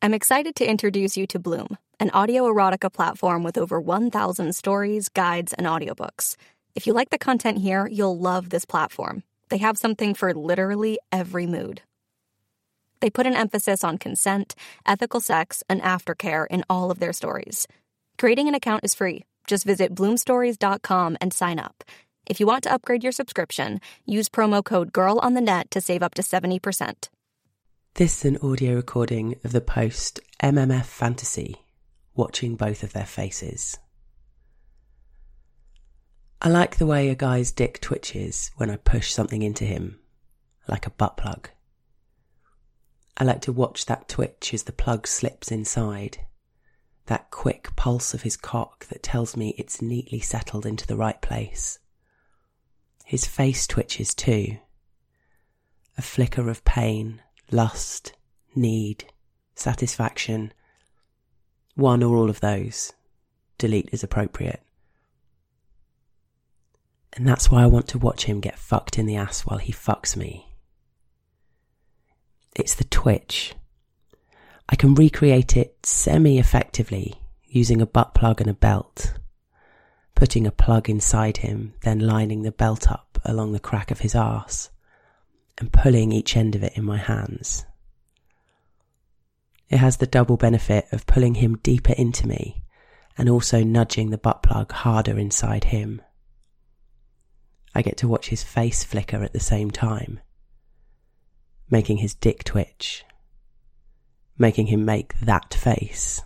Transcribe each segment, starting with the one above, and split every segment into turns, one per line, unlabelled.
I'm excited to introduce you to Bloom, an audio erotica platform with over 1,000 stories, guides, and audiobooks. If you like the content here, you'll love this platform. They have something for literally every mood. They put an emphasis on consent, ethical sex, and aftercare in all of their stories. Creating an account is free. Just visit bloomstories.com and sign up. If you want to upgrade your subscription, use promo code GIRLONTHENET to save up to 70%.
This is an audio recording of the post MMF Fantasy, watching both of their faces. I like the way a guy's dick twitches when I push something into him, like a butt plug. I like to watch that twitch as the plug slips inside, that quick pulse of his cock that tells me it's neatly settled into the right place. His face twitches too. A flicker of pain, lust, need, satisfaction. One or all of those. Delete is appropriate. And that's why I want to watch him get fucked in the ass while he fucks me. It's the twitch. I can recreate it semi-effectively using a butt plug and a belt. Putting a plug inside him, then lining the belt up along the crack of his arse and pulling each end of it in my hands. It has the double benefit of pulling him deeper into me and also nudging the butt plug harder inside him. I get to watch his face flicker at the same time, making his dick twitch, making him make that face.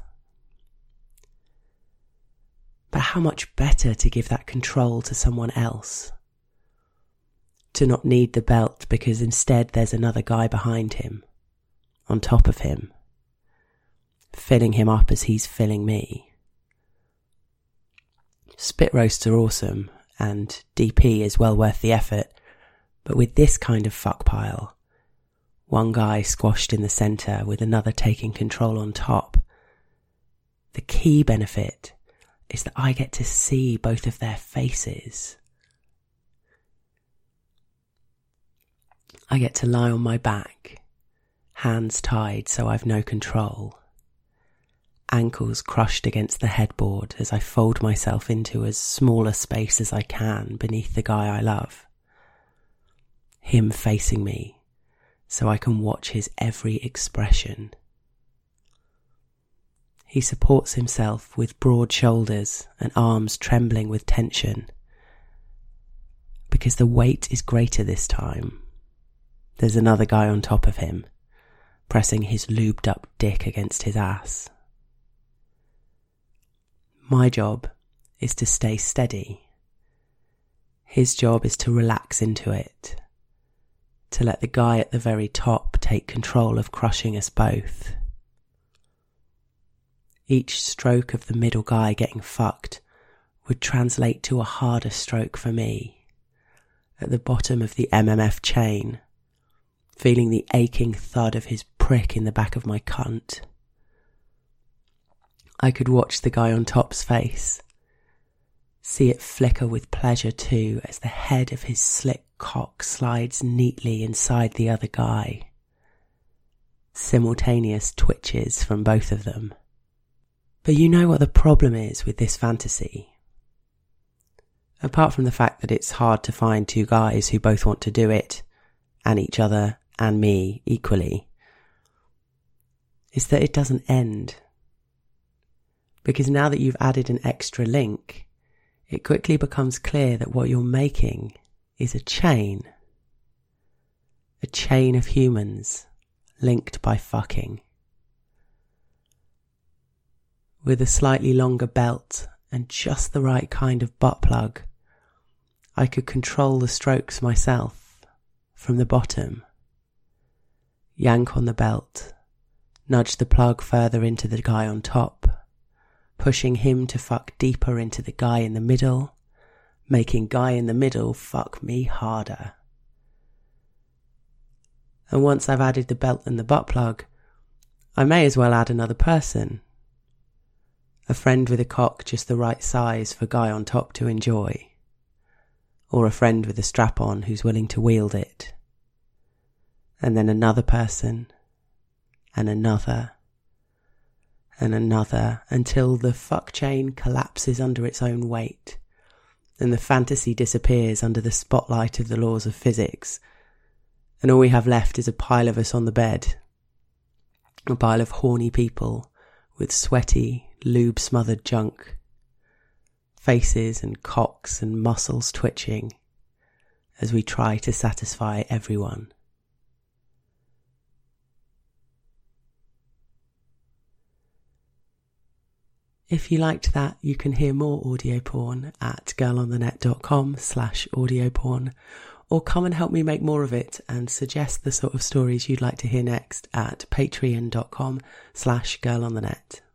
But how much better to give that control to someone else? To not need the belt because instead there's another guy behind him, on top of him, filling him up as he's filling me. Spit roasts are awesome, and DP is well worth the effort, but with this kind of fuck pile, one guy squashed in the centre with another taking control on top, the key benefit is that I get to see both of their faces. I get to lie on my back, hands tied so I've no control, ankles crushed against the headboard as I fold myself into as small a space as I can beneath the guy I love. Him facing me so I can watch his every expression. He supports himself with broad shoulders and arms trembling with tension. Because the weight is greater this time. There's another guy on top of him, pressing his lubed up dick against his ass. My job is to stay steady. His job is to relax into it, to let the guy at the very top take control of crushing us both. Each stroke of the middle guy getting fucked would translate to a harder stroke for me, at the bottom of the MMF chain, feeling the aching thud of his prick in the back of my cunt. I could watch the guy on top's face, see it flicker with pleasure too as the head of his slick cock slides neatly inside the other guy. Simultaneous twitches from both of them. But you know what the problem is with this fantasy? Apart from the fact that it's hard to find two guys who both want to do it, and each other and me equally, is that it doesn't end. Because now that you've added an extra link, it quickly becomes clear that what you're making is a chain of humans linked by fucking. With a slightly longer belt and just the right kind of butt plug, I could control the strokes myself from the bottom. Yank on the belt, nudge the plug further into the guy on top, pushing him to fuck deeper into the guy in the middle, making guy in the middle fuck me harder. And once I've added the belt and the butt plug, I may as well add another person. A friend with a cock just the right size for guy on top to enjoy. Or a friend with a strap on who's willing to wield it. And then another person, and another, and another, until the fuck chain collapses under its own weight, and the fantasy disappears under the spotlight of the laws of physics, and all we have left is a pile of us on the bed, a pile of horny people with sweaty, lube-smothered junk, faces and cocks and muscles twitching as we try to satisfy everyone. If you liked that, you can hear more audio porn at girlonthenet.com/audio porn, or come and help me make more of it and suggest the sort of stories you'd like to hear next at patreon.com/girlonthenet.